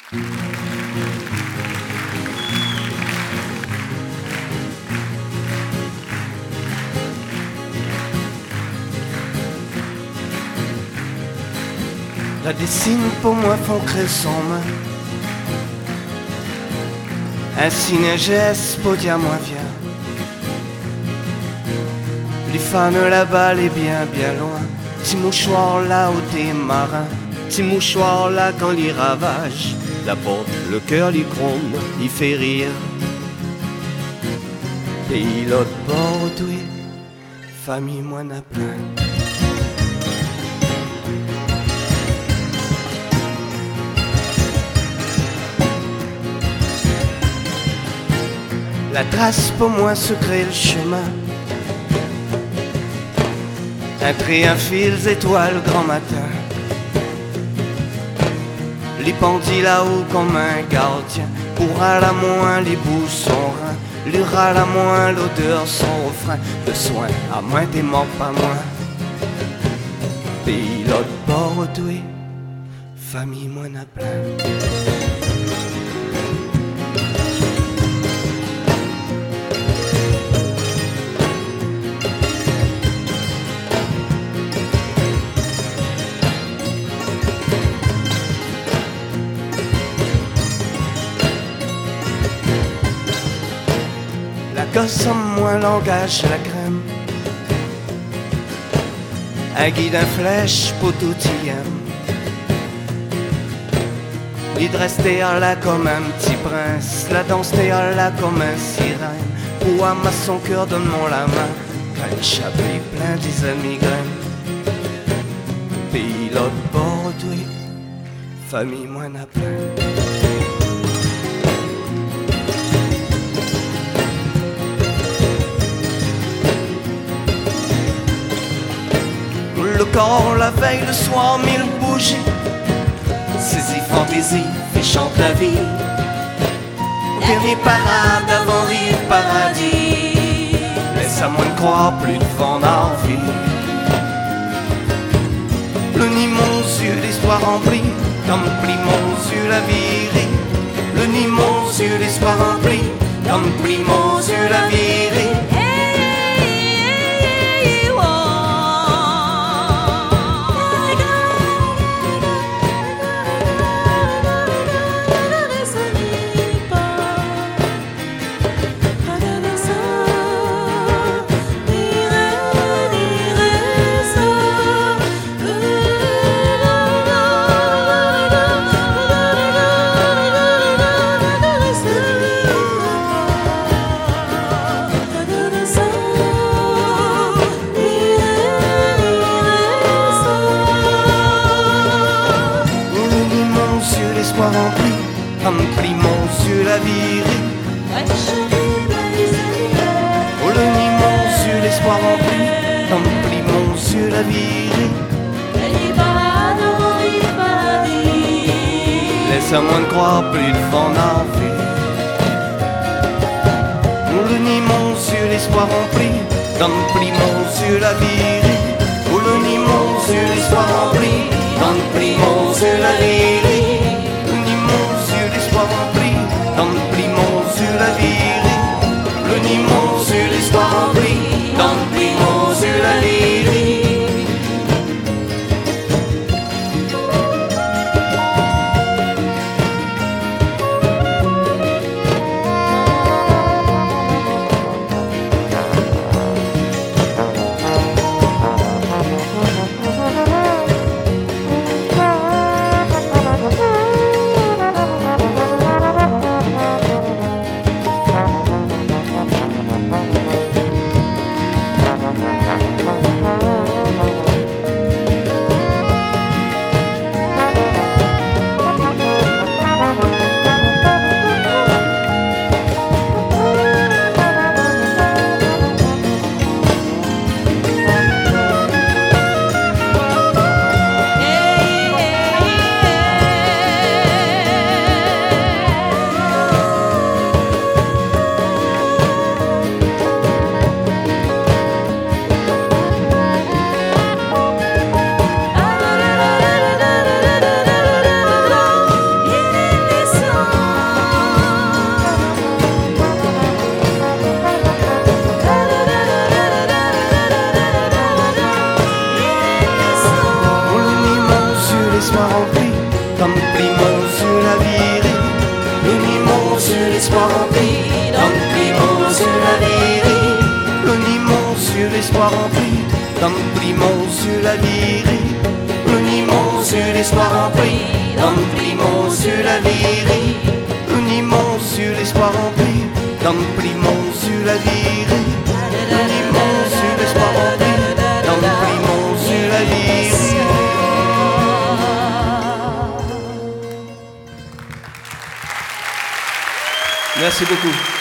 La dessine pour moi font créer son main. Un signe, un geste pour dire moi viens. Les fans là-bas, les bien bien loin. Petit mouchoir là où des marins. Petit mouchoir là quand les ravage. La porte, le cœur, les gronde, il fait rire. Pays l'autre bord, oui, famille moi n'a plein. La trace pour moi se crée le chemin. Un trait, un fil, étoiles, grand matin. Les pendis là-haut comme un gardien. Pour à la moins les bouts sont reins. Lure à la moins l'odeur son refrain. Le soin à moins des morts pas moins. Pays l'autre bord doué. Famille moi n'a plein. Gosse en moi langage la crème. Un guide, un flèche pour tout y aime. L'hydresse t'es là comme un petit prince. La danse t'es là comme un sirène. Pour amasser son cœur donne-moi la main. Un chapelet plein des migraines. Pays l'autre bord oui. Famille moi n'a plein. Le corps, la veille, le soir, mille bougies. Saisis fantaisie, fait chante la vie. Dernier parade avant rive paradis. Laisse à moins de croire, plus de vent d'envie. Le nid mon yeux, l'histoire remplie. Comme plie mon yeux, la vie rit. Le nid mon yeux, l'histoire remplie. Comme plie mon yeux, la vie rit. Remplis mon yeux la vie rit. Oh le nid mon yeux l'espoir rempli. Remplis mon yeux la vie rit. Laisse à moins de croire plus de vent d'envie. Oh le nid mon yeux l'espoir rempli. Remplis mon yeux la vie rit. Oh le nid mon yeux l'espoir rempli. Remplis mon yeux la vie rit. L'espoir rempli, remplis mon yeux la vie rit. Le nid mon yeux l'espoir rempli, remplis mon yeux la vie rit. dans Plimont sur la Virée. Le Nimon sur l'espoir rempli, dans Plimont sur la Virée. Le Nimon sur l'espoir rempli, dans Plimont sur la Virée. Le Nimon sur l'espoir rempli, dans Plimont sur la Virée. Le Nimon sur l'espoir rempli, dans Plimont sur la Virée. Le Nimon sur l'espoir rempli, dans Plimont sur la Virée. Merci beaucoup.